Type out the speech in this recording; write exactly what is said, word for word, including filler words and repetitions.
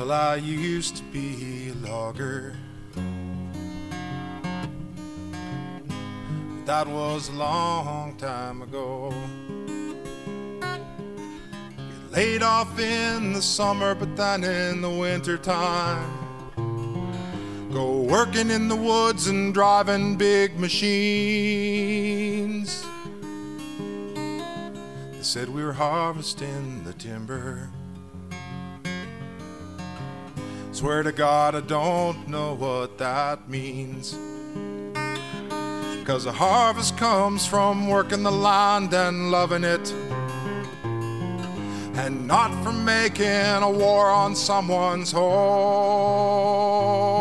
Well, I used to be a logger. That was a long time ago. Get laid off in the summer, but then in the winter time, go working in the woods and driving big machines. They said we were harvesting the timber. Swear to God, I don't know what that means. 'Cause the harvest comes from working the land and loving it, and not from making a war on someone's home.